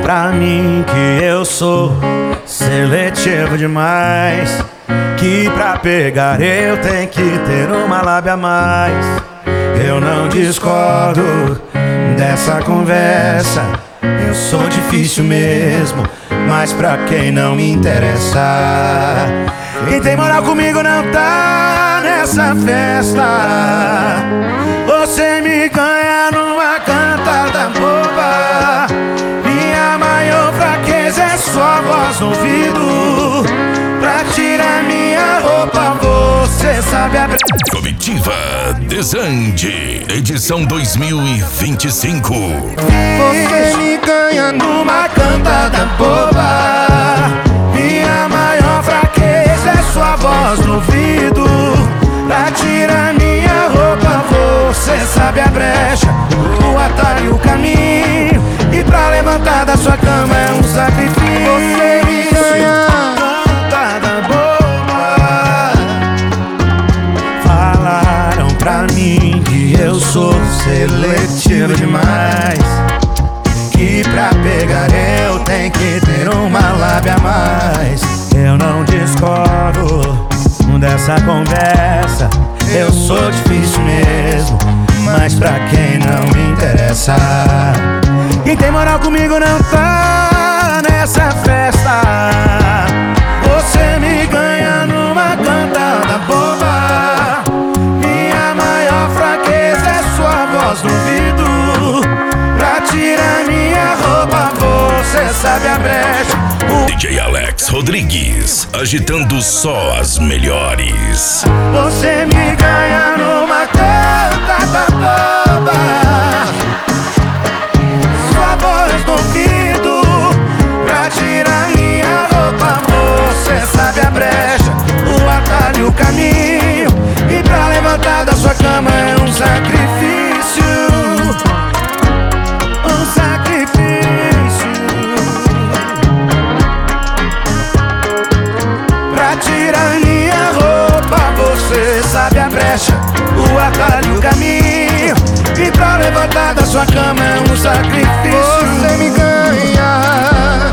pra mim que eu sou seletivo demais, que pra pegar eu tenho que ter uma lábia a mais. Eu não discordo dessa conversa, eu sou difícil mesmo, mas pra quem não me interessa. Quem tem moral comigo não tá nessa festa. Você me ganha numa cantada boba. Minha maior fraqueza é sua voz no ouvido. Pra tirar minha roupa você sabe abrir. Comitiva Desande, edição 2025. Você me ganha numa cantada boba. Minha maior fraqueza é sua voz no ouvido. Pra tirar minha roupa você sabe a brecha, o atalho, o caminho. E pra levantar da sua cama é um sacrifício. Você me ganha cantada boba. Falaram pra mim que eu sou seletivo demais, que pra pegar eu tenho que ter uma lábia a mais. Eu não discordo dessa conversa, eu sou difícil mesmo, mas pra quem não me interessa. Quem tem moral comigo não tá nessa festa. Você me ganha numa cantada boba. Minha maior fraqueza é sua voz no ouvido. Pra tirar minha roupa você sabe a brecha. DJ Alex Rodrigues, agitando só as melhores. Você me ganha numa cantada boba. Sua voz no ouvido. Pra tirar minha roupa você sabe a brecha, o atalho, o caminho. E pra levantar da sua cama é um sacrifício. Um sacrifício. Pra tirar minha roupa você sabe a brecha, o atalho, o caminho. E pra levantar da sua cama é um sacrifício. Você me ganha.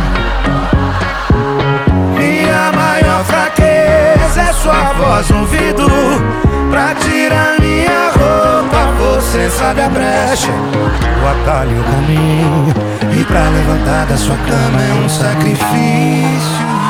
Minha maior fraqueza é sua voz no ouvido. Pra tirar minha roupa você sabe a brecha, o atalho, o caminho. E pra levantar da sua cama é um sacrifício.